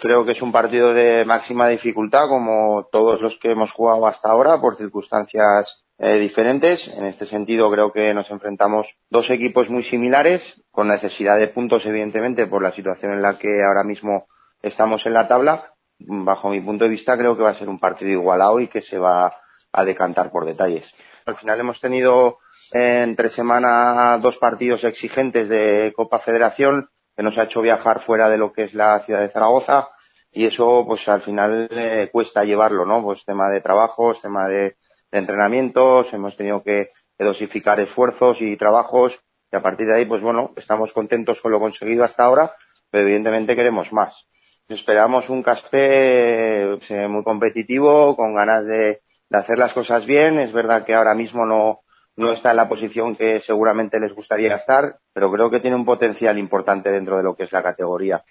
Creo que es un partido de máxima dificultad, como todos los que hemos jugado hasta ahora, por circunstancias diferentes. En este sentido, creo que nos enfrentamos dos equipos muy similares, con necesidad de puntos, evidentemente, por la situación en la que ahora mismo estamos en la tabla. Bajo mi punto de vista, creo que va a ser un partido igualado y que se va a decantar por detalles. Al final hemos tenido entre semana dos partidos exigentes de Copa Federación, que nos ha hecho viajar fuera de lo que es la ciudad de Zaragoza, y eso pues al final cuesta llevarlo, ¿no? Pues tema de trabajos, tema de entrenamientos, hemos tenido que dosificar esfuerzos y trabajos, y a partir de ahí pues bueno, estamos contentos con lo conseguido hasta ahora, pero evidentemente queremos más. Esperamos un Caspe muy competitivo, con ganas de hacer las cosas bien. Es verdad que ahora mismo no está en la posición que seguramente les gustaría estar, pero creo que tiene un potencial importante dentro de lo que es la categoría.